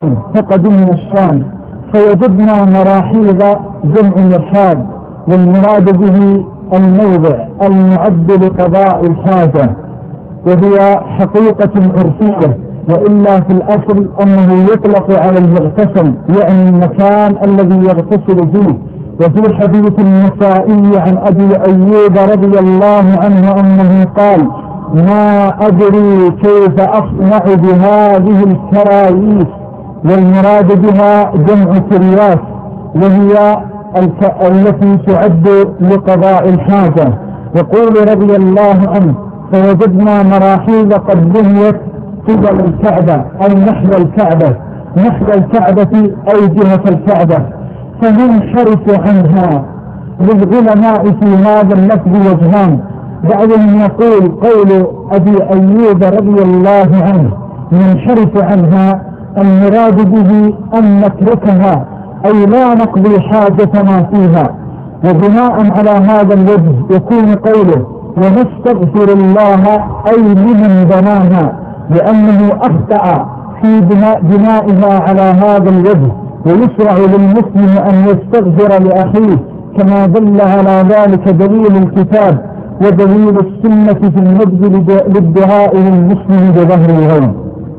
فقدمنا الشام فوجدنا مراحيض جمع مرحاض، والمراد به الموضع المعد لقضاء الحاجة، وهي حقيقة عرفية، وإلا في الأصل أنه يطلق على المغتسل يعني المكان الذي يغتسل فيه. وفي حديث النسائي عن أبي أيوب رضي الله عنه أنه قال: ما أدري كيف أصنع بهذه الكرايس، والمراد بها جمع كرياس، وهي التي تعد لقضاء الحاجة. يقول رضي الله عنه: فوجدنا مراحيض قد بنيت قبل الكعبة أي نحو الكعبة، نحو الكعبة أي جهة الكعبة، فننحرف عنها. للعلماء في هذا اللفظ وجهان: بعضهم يقول قول أبي أيوب رضي الله عنه ننحرف عنها المراد به أن نتركها أي لا نقضي حاجتنا فيها. وبناء على هذا الوجه يكون قوله ونستغفر الله أي لمن بناها، لأنه أخطأ في بنائها على هذا الوجه. ويشرع للمسلم أن يستغفر لأخيه كما دل على ذلك دليل الكتاب ودليل السنة في النبذ للدعاء للمسلم بظهر الغيب.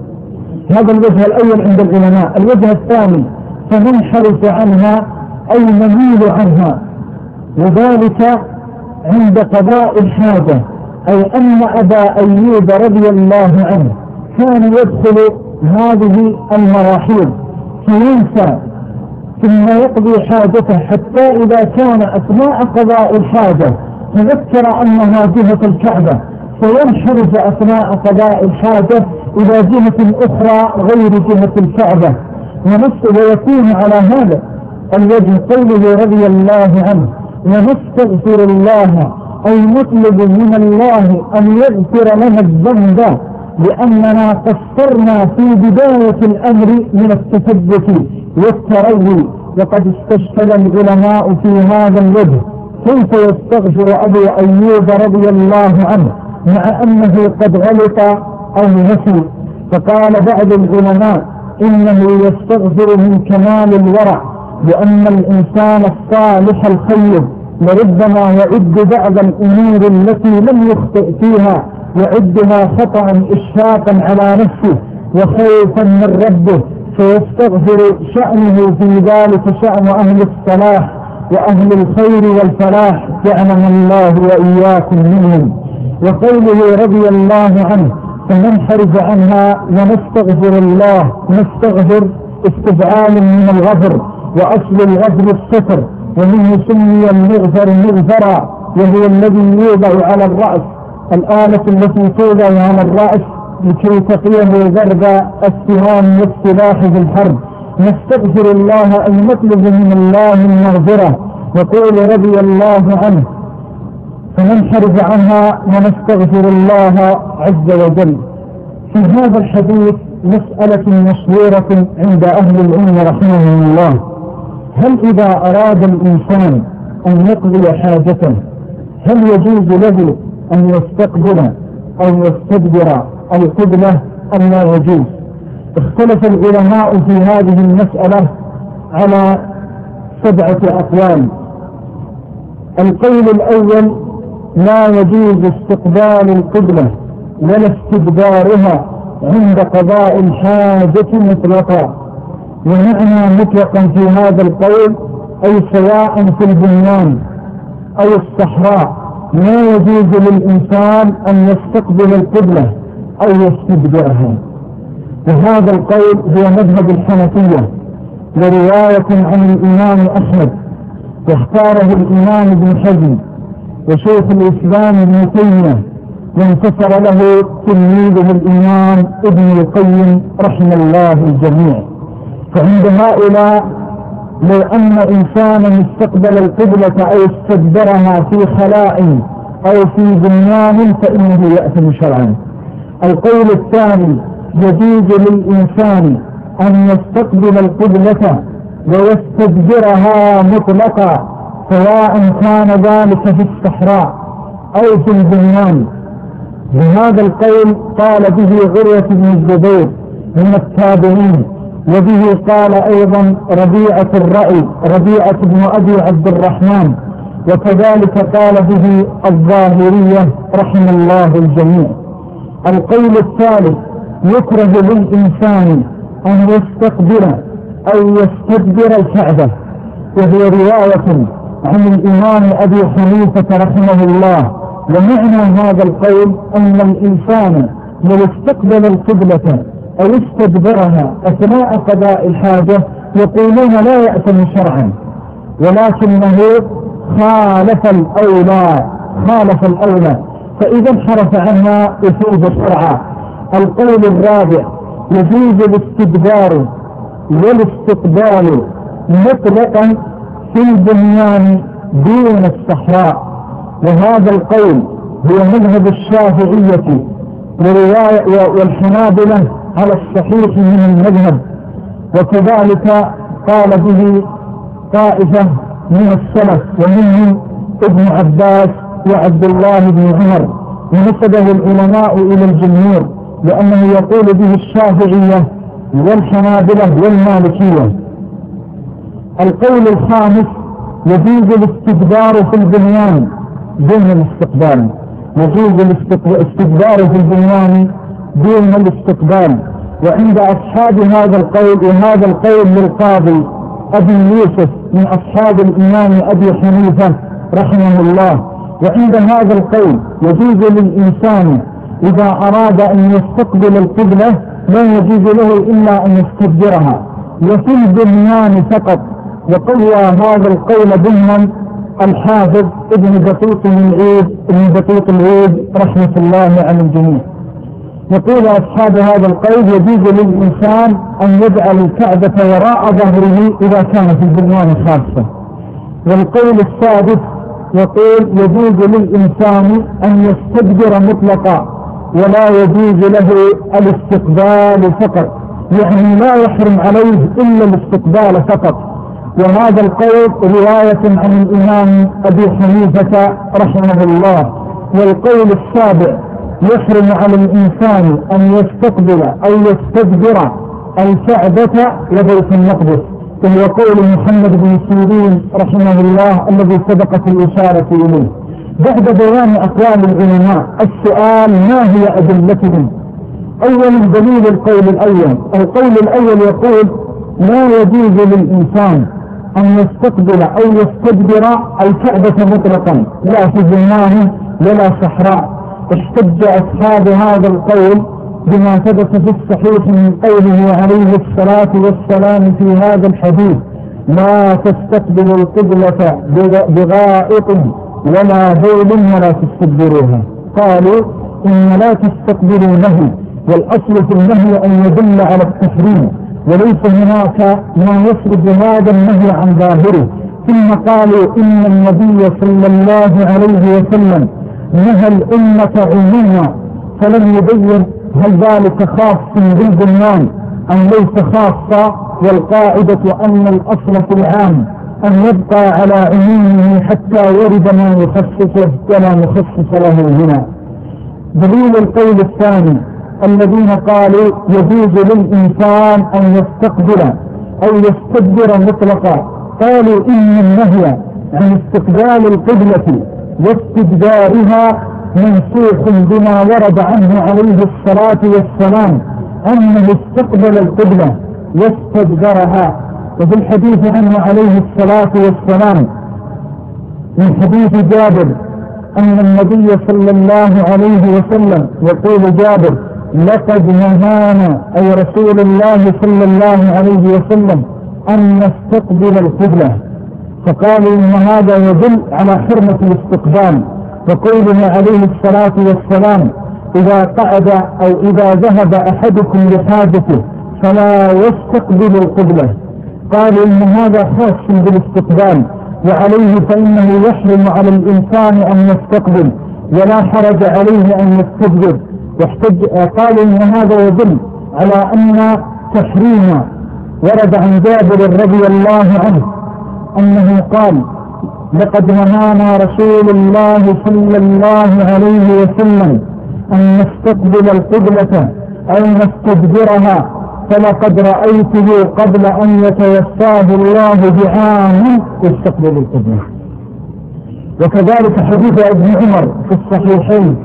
هذا الوجه الأول عند العلماء. الوجه الثاني: فننحرف عنها أي نميل عنها، وذلك عند قضاء الحاجة. أي أن أبا أيوب رضي الله عنه كان يدخل هذه المراحيض فينسى ثم يقضي حاجته، حتى إذا كان أثناء قضاء الحاجة تذكر أنها جهة الكعبة فينحرف أثناء قضاء الحاجة إلى جهة أخرى غير جهة الكعبة. ويكون على هذا الوجه قوله رضي الله عنه ونستغفر الله أي نطلب من الله أن يغفر لنا الذنب، لأننا قصرنا في بداية الأمر من التثبت والتروي. وقد استشكل العلماء في هذا الوجه كيف يستغفر أبو أيوب رضي الله عنه مع أنه قد غلط أو نسي. فقال بعض العلماء إنه يستغفر من كمال الورع، لأن الإنسان الصالح الخير لربما يعد بعض الأمور التي لم يخطئ فيها يعدها خطأ إشفاقا على نفسه وخوفا من ربه، فيستغفر شأنه في ذلك شأن أهل الصلاح وأهل الخير والفلاح، جعلنا الله وإياكم منهم. وقوله رضي الله عنه فننحرف عنها ونستغفر الله، نستغفر استفعال من الغفر، وأصل الغفر الستر، ومنه سمي المغفر مغفرا، وهو الذي يوضع على الرأس، الآلة التي توضع على الرأس لكي تقيه ضرب السهام والسلاح في الحرب. نستغفر الله أن نطلب من الله المغفرة. وقول رضي الله عنه فننحرف عنها ونستغفر الله عز وجل. في هذا الحديث مسألة مشهورة عند أهل العلم رحمهم الله: هل إذا أراد الإنسان أن يقضي حاجته هل يجوز له أن يستقبل أو يستدبر القبلة أم لا يجوز؟ اختلف العلماء في هذه المسألة على 7 أقوال. القول الأول: لا يجوز استقبال القبلة ولا استدبارها عند قضاء الحاجة مطلقا. ومعنى مطلقا في هذا القول أي سواء في البنيان أو الصحراء لا يجوز للإنسان أن يستقبل القبلة أو يستدبرها. وهذا القول هو مذهب الحنفية ورواية عن الإمام أحمد، واختاره الإمام ابن حزم وشيخ الإسلام ابن تيمية، وانتصر له تلميذه الإمام ابن القيم رحمه الله الجميع. فعند هؤلاء لو أن إنسانا استقبل القبلة أو استدبرها في خلاء أو في بنيان فإنه يأثم شرعا. القول الثاني: يجوز للإنسان أن يستقبل القبلة ويستدبرها مطلقا، سواء كان ذلك في الصحراء أو في البنيان. وهذا القول قال به عروة بن الزبير من التابعين، وبه قال أيضا ربيعة الرأي ربيعة بن أبي عبد الرحمن، وكذلك قال به الظاهرية رحم الله الجميع. القول الثالث: يكره للإنسان أن يستقبل أو يستدبر الكعبة، وهي رواية عن الإمام أبي حنيفة رحمه الله. ومعنى هذا القول أن الإنسان لو استقبل القبلة أو استدبرها أثناء قضاء الحاجة يقولون لا يأثم شرعا، ولكنه خالف الأولى، فإذا انحرف عنها يفوز شرعا. القول الرابع: يجوز الاستدبار والاستقبال مطلقا في البنيان دون الصحراء، وهذا القول هو مذهب الشافعية والحنابلة على الصحيح من المذهب، وكذلك قال به طائفة من السلف ومنهم ابن عباس وعبد الله بن عمر، ونسبه العلماء إلى الجمهور، لأنه يقول به الشافعية والحنابلة والمالكية. القول الخامس: يجوز الاستدبار في البنيان دون الاستقبال، يجوز الاستدبار في البنيان دون الاستقبال. وعند أصحاب هذا القول، وهذا القول للقاضي أبي يوسف من أصحاب الإمام أبي حنيفة رحمه الله، وعند هذا القول يجوز للإنسان إذا أراد أن يستقبل القبلة لا يجوز له إلا أن يستدبرها، وفي البنيان فقط. وقوى هذا القول ضمن الحافظ ابن دقيق العيد رحمة الله على الجميع. يقول أصحاب هذا القول: يجوز للإنسان أن يجعل الكعبة وراء ظهره إذا كان في البنيان خاصة. والقول السادس يقول: يجوز للإنسان أن يستدبر مطلقا ولا يجوز له الاستقبال فقط، يعني لا يحرم عليه إلا الاستقبال فقط. وهذا القول رواية عن الإمام أبي حنيفة رحمه الله. والقول السابع: يحرم على الإنسان أن يستقبل أو يستدبر الكعبة وبيت المقدس، وهو قول محمد بن سيرين رحمه الله الذي سبقت الإشارة إليه. بعد بيان أقوال العلماء السؤال: ما هي أدلتهم؟ أولا دليل القول الأول. القول الأول يقول: لا يجوز للإنسان أن يستقبل أو يستدبر الكعبة مطلقا، لا في بنيان ولا صحراء. احتج أصحاب هذا القول بما ثبت في الصحيح من قوله عليه الصلاة والسلام في هذا الحديث: لا تستقبلوا القبلة بغائط ولا بول ولا تستدبروها. قالوا: إن لا تستقبلوا نهي، والأصل في النهي أن يدل على التحريم، وليس هناك ما يخرج هذا النهي عن ظاهره. ثم قالوا: إن النبي صلى الله عليه وسلم نهى الأمة عموما، فلم يبين هل ذلك خاص بالبنيان أم ليس خاصة، والقاعدة أن الأصل في العام أن يبقى على عمومه حتى يرد ما يخصصه ولا مخصص له هنا. دليل القول الثاني: الذين قالوا يجوز للإنسان أن يستقبل أو يستدبر مطلقا، قالوا إن النهي عن استقبال القبلة واستدبارها منسوخ بما ورد عنه عليه الصلاة والسلام أنه استقبل القبلة واستدبرها. وفي الحديث عنه عليه الصلاة والسلام من حديث جابر أن النبي صلى الله عليه وسلم يقول جابر: لقد نهانا أي رسول الله صلى الله عليه وسلم أن نستقبل القبلة. فقالوا إن هذا يدل على حرمة الاستقبال، وقوله عليه الصلاة والسلام: إذا قعد أو إذا ذهب أحدكم لحاجته فلا يستقبل القبلة. قالوا إن هذا خاص بالاستقبال، وعليه فإنه يحرم على الإنسان أن يستقبل ولا حرج عليه أن يستدبر. قالوا إن هذا يدل على أن تحريم ورد عن جابر رضي الله عنه أنه قال: لقد نهانا رسول الله صلى الله عليه وسلم أن نستقبل القبلة أو نستدبرها، فلقد رأيته قبل أن يتوفاه الله بعام يستقبل القبلة. وكذلك حديث ابن عمر في الصحيحين